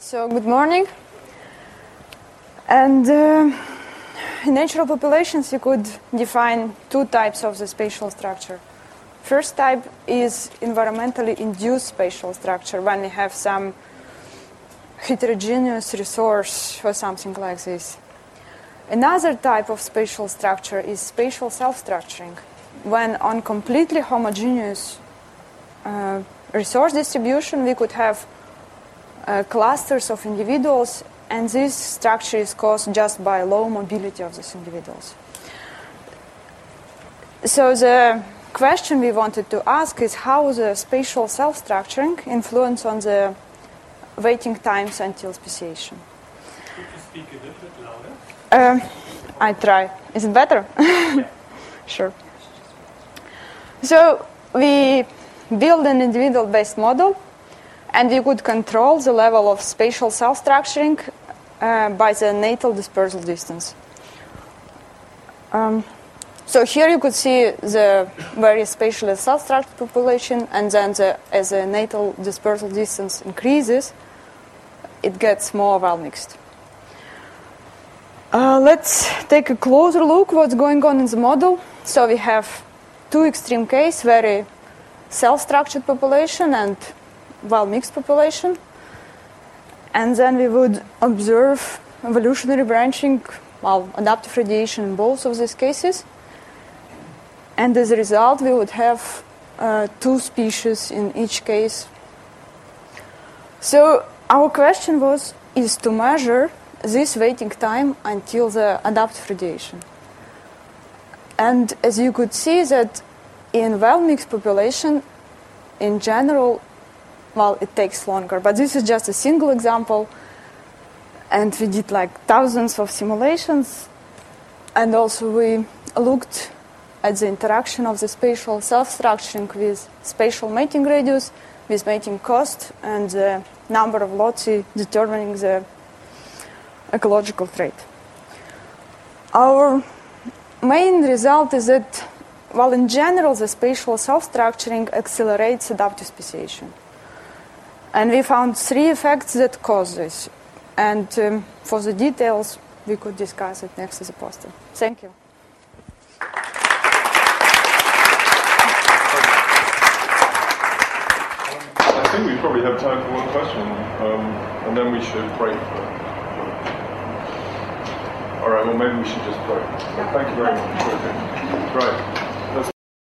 So, good morning. And in natural populations, you could define two types of the spatial structure. First type is environmentally induced spatial structure, when we have some heterogeneous resource or something like this. Another type of spatial structure is spatial self-structuring, when on completely homogeneous resource distribution, we could have clusters of individuals, and this structure is caused just by low mobility of these individuals. So the question we wanted to ask is how the spatial self-structuring influence on the waiting times until speciation. Could you speak a little bit louder? I try. Is it better? Yeah. Sure. So we build an individual-based model, and we could control the level of spatial self-structuring by the natal dispersal distance. So here you could see the very spatially self-structured population, and then as the natal dispersal distance increases, it gets more well-mixed. Let's take a closer look what's going on in the model. So we have two extreme cases, very self-structured population and well-mixed population. And then we would observe evolutionary branching, adaptive radiation in both of these cases. And as a result, we would have two species in each case. So our question is to measure this waiting time until the adaptive radiation. And as you could see that in well-mixed population, in general, it takes longer. But this is just a single example. And we did thousands of simulations. And also we looked at the interaction of the spatial self-structuring with spatial mating radius, with mating cost, and the number of loci determining the ecological trait. Our main result is that, in general, the spatial self-structuring accelerates adaptive speciation. And we found three effects that cause this. And for the details, we could discuss it next to the poster. Thank you. I think we probably have time for one question, and then we should break. All right, well, maybe we should just break. Thank you very much. Right.